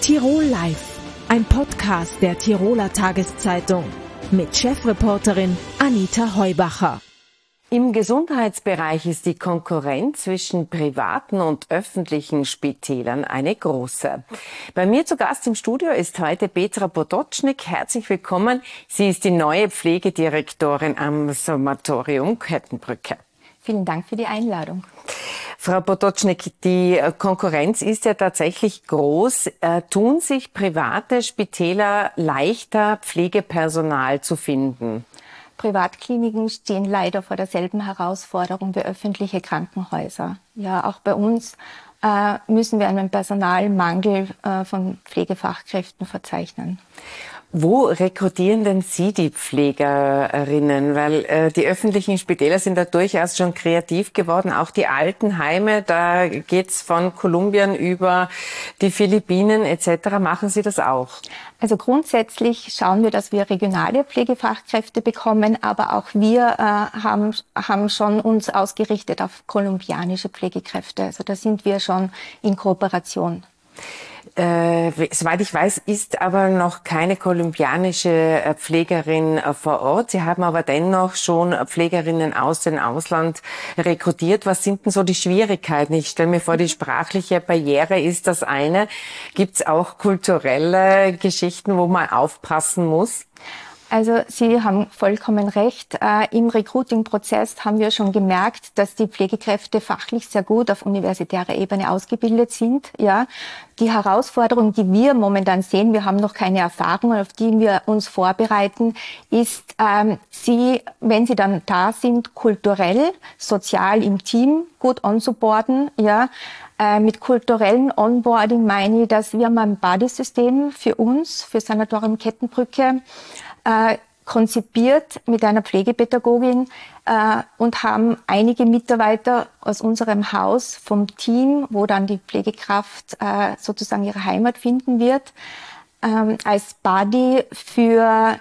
Tirol Live, ein Podcast der Tiroler Tageszeitung mit Chefreporterin Anita Heubacher. Im Gesundheitsbereich ist die Konkurrenz zwischen privaten und öffentlichen Spitälern eine große. Bei mir zu Gast im Studio ist heute Petra Potocznik. Herzlich willkommen. Sie ist die neue Pflegedirektorin am Sanatorium Kettenbrücke. Vielen Dank für die Einladung. Frau Potocznik, die Konkurrenz ist ja tatsächlich groß. Tun sich private Spitäler leichter, Pflegepersonal zu finden? Privatkliniken stehen leider vor derselben Herausforderung wie öffentliche Krankenhäuser. Ja, auch bei uns müssen wir einen Personalmangel von Pflegefachkräften verzeichnen. Wo rekrutieren denn Sie die Pflegerinnen? Weil die öffentlichen Spitäler sind da durchaus schon kreativ geworden. Auch die Altenheime, da geht's von Kolumbien über die Philippinen etc. Machen Sie das auch? Also grundsätzlich schauen wir, dass wir regionale Pflegefachkräfte bekommen, aber auch wir haben schon uns ausgerichtet auf kolumbianische Pflegekräfte. Also da sind wir schon in Kooperation. Soweit ich weiß, ist aber noch keine kolumbianische Pflegerin vor Ort. Sie haben aber dennoch schon Pflegerinnen aus dem Ausland rekrutiert. Was sind denn so die Schwierigkeiten? Ich stelle mir vor, die sprachliche Barriere ist das eine. Gibt es auch kulturelle Geschichten, wo man aufpassen muss? Also Sie haben vollkommen recht. Im Recruiting-Prozess haben wir schon gemerkt, dass die Pflegekräfte fachlich sehr gut auf universitärer Ebene ausgebildet sind. Ja, die Herausforderung, die wir momentan sehen, wir haben noch keine Erfahrung, auf die wir uns vorbereiten, ist, wenn sie dann da sind, kulturell, sozial im Team gut onzuboarden. Ja, mit kulturellen Onboarding meine ich, dass wir ein Buddy-System für uns, für Sanatorium Kettenbrücke, konzipiert mit einer Pflegepädagogin und haben einige Mitarbeiter aus unserem Haus vom Team, wo dann die Pflegekraft sozusagen ihre Heimat finden wird, als Buddy für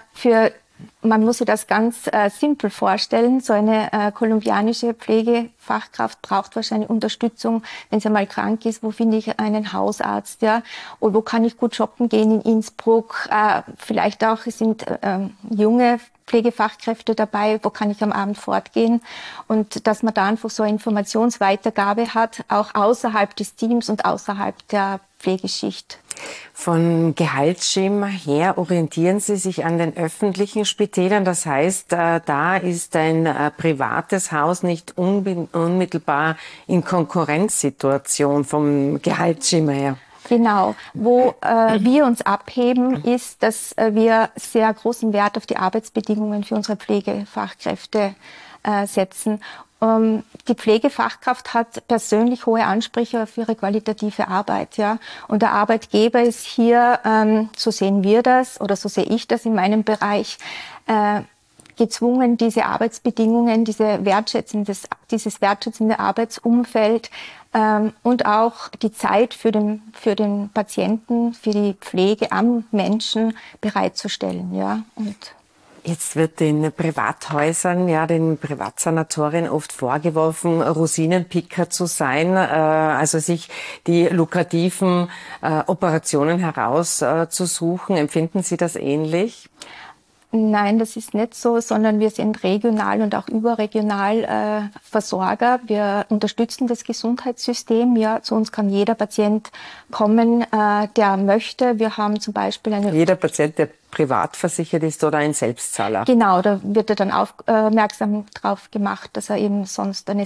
man muss sich das ganz simpel vorstellen. So eine kolumbianische Pflegefachkraft braucht wahrscheinlich Unterstützung, wenn sie mal krank ist. Wo finde ich einen Hausarzt? Ja? Und wo kann ich gut shoppen gehen in Innsbruck? Vielleicht auch sind junge Pflegefachkräfte dabei. Wo kann ich am Abend fortgehen? Und dass man da einfach so eine Informationsweitergabe hat, auch außerhalb des Teams und außerhalb der Pflegeschicht. Von Gehaltsschema her orientieren Sie sich an den öffentlichen Spitälern. Das heißt, da ist ein privates Haus nicht unmittelbar in Konkurrenzsituation vom Gehaltsschema her. Genau. Wo wir uns abheben, ist, dass wir sehr großen Wert auf die Arbeitsbedingungen für unsere Pflegefachkräfte setzen. Die Pflegefachkraft hat persönlich hohe Ansprüche auf ihre qualitative Arbeit, ja. Und der Arbeitgeber ist hier, so sehen wir das oder so sehe ich das in meinem Bereich, gezwungen, diese Arbeitsbedingungen, dieses wertschätzende Arbeitsumfeld und auch die Zeit für den Patienten, für die Pflege am Menschen bereitzustellen, ja. Und jetzt wird den Privathäusern, ja, den Privatsanatorien oft vorgeworfen, Rosinenpicker zu sein, also sich die lukrativen Operationen herauszusuchen. Empfinden Sie das ähnlich? Nein, das ist nicht so, sondern wir sind regional und auch überregional Versorger. Wir unterstützen das Gesundheitssystem. Ja, zu uns kann jeder Patient kommen, der möchte. Wir haben zum Beispiel jeder Patient, der privat versichert ist oder ein Selbstzahler? Genau, da wird er dann aufmerksam drauf gemacht, dass er eben sonst eine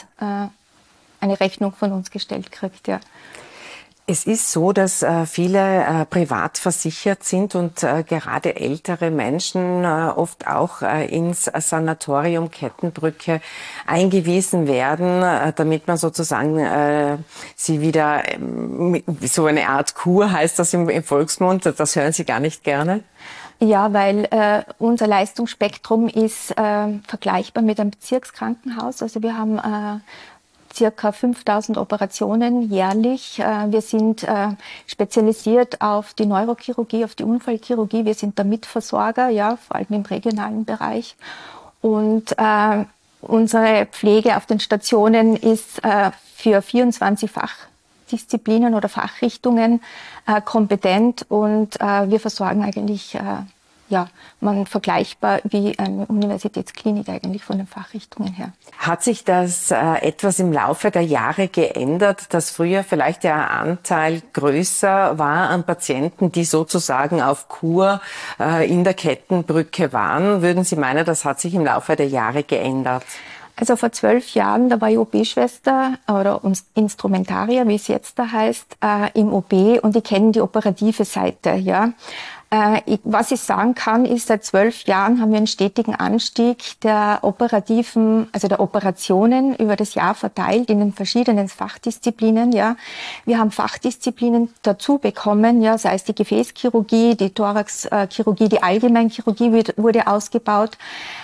Rechnung von uns gestellt kriegt, ja. Es ist so, dass viele privat versichert sind und gerade ältere Menschen oft auch ins Sanatorium Kettenbrücke eingewiesen werden, damit man sozusagen sie wieder, so eine Art Kur heißt das im Volksmund, das hören Sie gar nicht gerne? Ja, weil unser Leistungsspektrum ist vergleichbar mit einem Bezirkskrankenhaus. Also wir haben circa 5.000 Operationen jährlich. Wir sind spezialisiert auf die Neurochirurgie, auf die Unfallchirurgie. Wir sind der Mitversorger, ja, vor allem im regionalen Bereich. Und unsere Pflege auf den Stationen ist für 24 Fachdisziplinen oder Fachrichtungen kompetent und wir versorgen eigentlich man vergleichbar wie eine Universitätsklinik eigentlich von den Fachrichtungen her. Hat sich das etwas im Laufe der Jahre geändert, dass früher vielleicht der Anteil größer war an Patienten, die sozusagen auf Kur in der Kettenbrücke waren? Würden Sie meinen, das hat sich im Laufe der Jahre geändert? Also vor 12 Jahren, da war ich OP-Schwester oder Instrumentarier, wie es jetzt da heißt, im OP und ich kenne die operative Seite, ja. Was ich sagen kann, ist, seit 12 Jahren haben wir einen stetigen Anstieg der Operationen über das Jahr verteilt in den verschiedenen Fachdisziplinen, ja. Wir haben Fachdisziplinen dazu bekommen, ja, sei es die Gefäßchirurgie, die Thoraxchirurgie, die Allgemeinchirurgie wurde ausgebaut.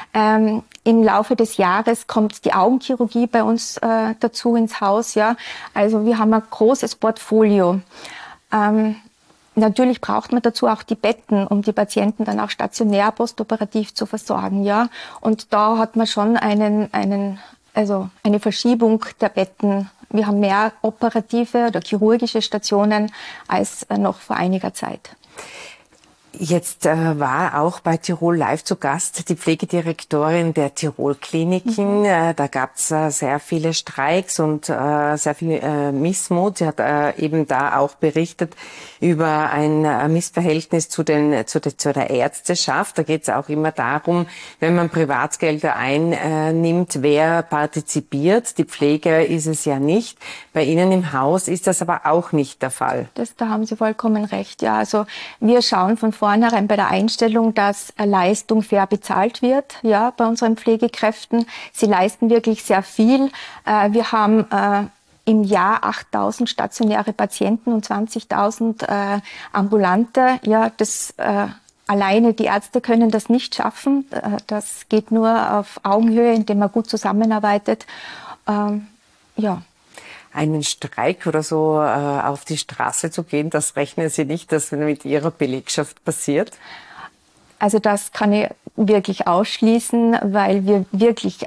Im Laufe des Jahres kommt die Augenchirurgie bei uns dazu ins Haus, ja. Also wir haben ein großes Portfolio. Natürlich braucht man dazu auch die Betten, um die Patienten dann auch stationär postoperativ zu versorgen, ja. Und da hat man schon eine Verschiebung der Betten. Wir haben mehr operative oder chirurgische Stationen als noch vor einiger Zeit. Jetzt war auch bei Tirol Live zu Gast die Pflegedirektorin der Tirol-Kliniken. Da gab es sehr viele Streiks und sehr viel Missmut. Sie hat eben da auch berichtet über ein Missverhältnis zu der Ärzteschaft. Da geht es auch immer darum, wenn man Privatgelder einnimmt, wer partizipiert. Die Pflege ist es ja nicht. Bei Ihnen im Haus ist das aber auch nicht der Fall. Da haben Sie vollkommen recht. Ja, also wir schauen von vornherein bei der Einstellung, dass Leistung fair bezahlt wird, ja, bei unseren Pflegekräften. Sie leisten wirklich sehr viel. Wir haben im Jahr 8.000 stationäre Patienten und 20.000 ambulante. Ja, alleine die Ärzte können das nicht schaffen. Das geht nur auf Augenhöhe, indem man gut zusammenarbeitet. Einen Streik oder so auf die Straße zu gehen, das rechnen Sie nicht, dass mit Ihrer Belegschaft passiert? Also das kann ich wirklich ausschließen, weil wir wirklich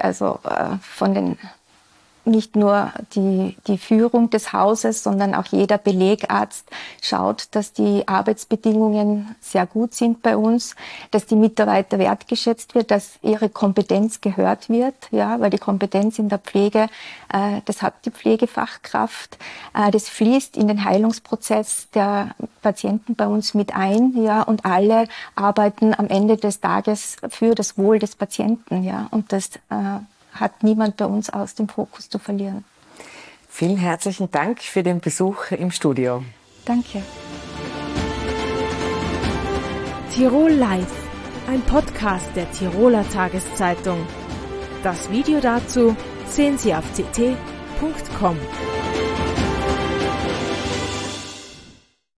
nicht nur die Führung des Hauses, sondern auch jeder Belegarzt schaut, dass die Arbeitsbedingungen sehr gut sind bei uns, dass die Mitarbeiter wertgeschätzt wird, dass ihre Kompetenz gehört wird, ja, weil die Kompetenz in der Pflege, das hat die Pflegefachkraft, das fließt in den Heilungsprozess der Patienten bei uns mit ein, ja, und alle arbeiten am Ende des Tages für das Wohl des Patienten, ja, und das hat niemand bei uns aus dem Fokus zu verlieren. Vielen herzlichen Dank für den Besuch im Studio. Danke. Tirol Live, ein Podcast der Tiroler Tageszeitung. Das Video dazu sehen Sie auf ct.com.